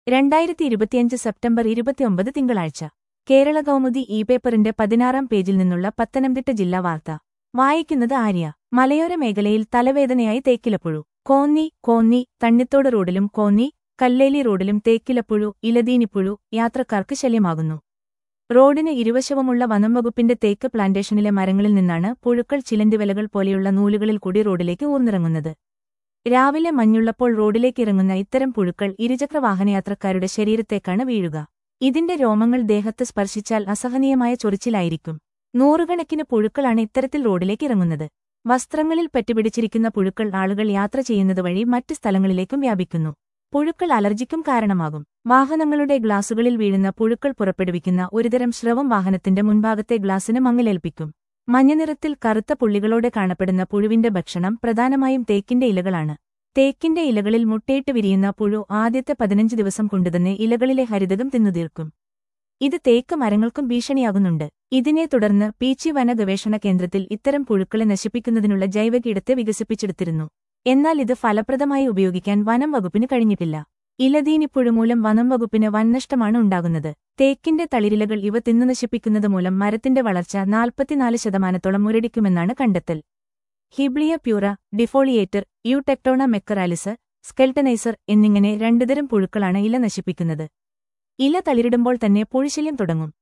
2025 September 29 തിങ്കളാഴ്ച കേരള കൗമുദി പേപ്പറിന്റെ 16-ാം പേജിൽ നിന്നുള്ള പത്തനംതിട്ട ജില്ലാ വാർത്ത വായിക്കുന്നത് ആര്യ. മലയോര മേഖലയിൽ തലവേദനയായി തേക്കിലപ്പുഴു. കോന്നി തണ്ണിത്തോട് റോഡിലും കോന്നി കല്ലേലി റോഡിലും തേക്കിലപ്പുഴു ഇലതീനിപ്പുഴു യാത്രക്കാർക്ക് ശല്യമാകുന്നു. റോഡിന് ഇരുവശവുമുള്ള വനംവകുപ്പിന്റെ തേക്ക് പ്ലാന്റേഷനിലെ മരങ്ങളിൽ നിന്നാണ് പുഴുക്കൾ ചിലന്തിവലകൾ പോലെയുള്ള നൂലുകളിൽ കൂടി റോഡിലേക്ക് ഊർന്നിറങ്ങുന്നത്. രാവിലെ മഞ്ഞുള്ളപ്പോൾ റോഡിലേക്കിറങ്ങുന്ന ഇത്തരം പുഴുക്കൾ ഇരുചക്രവാഹനയാത്രക്കാരുടെ ശരീരത്തേക്കാണ് വീഴുക. ഇതിന്റെ രോമങ്ങൾ ദേഹത്ത് സ്പർശിച്ചാൽ അസഹനീയമായ ചൊറിച്ചിലായിരിക്കും. നൂറുകണക്കിന് പുഴുക്കളാണ് ഇത്തരത്തിൽ റോഡിലേക്കിറങ്ങുന്നത്. വസ്ത്രങ്ങളിൽ പറ്റിപ്പിടിച്ചിരിക്കുന്ന പുഴുക്കൾ ആളുകൾ യാത്ര ചെയ്യുന്നതുവഴി മറ്റ് സ്ഥലങ്ങളിലേക്കും വ്യാപിക്കുന്നു. പുഴുക്കൾ അലർജിക്കും കാരണമാകും. വാഹനങ്ങളുടെ ഗ്ലാസുകളിൽ വീഴുന്ന പുഴുക്കൾ പുറപ്പെടുവിക്കുന്ന ഒരുതരം സ്രവം വാഹനത്തിന്റെ മുൻഭാഗത്തെ ഗ്ലാസിന് മങ്ങലേൽപ്പിക്കും. മഞ്ഞനിറത്തിൽ കറുത്ത പുള്ളികളോടെ കാണപ്പെടുന്ന പുഴുവിന്റെ ഭക്ഷണം പ്രധാനമായും തേക്കിന്റെ ഇലകളാണ്. തേക്കിന്റെ ഇലകളിൽ മുട്ടയിട്ട് വിരിയുന്ന പുഴു ആദ്യത്തെ 15 ദിവസം കൊണ്ടുതന്നെ ഇലകളിലെ ഹരിതകം തിന്നുതീർക്കും. ഇത് തേക്ക് മരങ്ങൾക്കും ഭീഷണിയാകുന്നുണ്ട്. ഇതിനെ തുടർന്ന് പീച്ചി വന ഗവേഷണ കേന്ദ്രത്തിൽ ഇത്തരം പുഴുക്കളെ നശിപ്പിക്കുന്നതിനുള്ള ജൈവകീടത്തെ വികസിപ്പിച്ചെടുത്തിരുന്നു. എന്നാൽ ഇത് ഫലപ്രദമായി ഉപയോഗിക്കാൻ വനം വകുപ്പിന് കഴിഞ്ഞിട്ടില്ല. ഇലതീനിപ്പുഴു മൂലം വനം വകുപ്പിന് വൻനഷ്ടമാണ് ഉണ്ടാകുന്നത്. തേക്കിന്റെ തളിരിലകൾ ഇവ തിന്നു നശിപ്പിക്കുന്നത് മൂലം മരത്തിന്റെ വളർച്ച 44% മുരടിക്കുമെന്നാണ് കണ്ടെത്തൽ. ഹിബ്ലിയ പ്യൂറ, ഡിഫോളിയേറ്റർ, യൂടെക്ടോണ മെക്കറാലിസ്, സ്കെൽട്ടനൈസർ എന്നിങ്ങനെ 2 തരം പുഴുക്കളാണ് ഇല നശിപ്പിക്കുന്നത്. ഇല തളിരിടുമ്പോൾ തന്നെ പുഴുശല്യം തുടങ്ങും.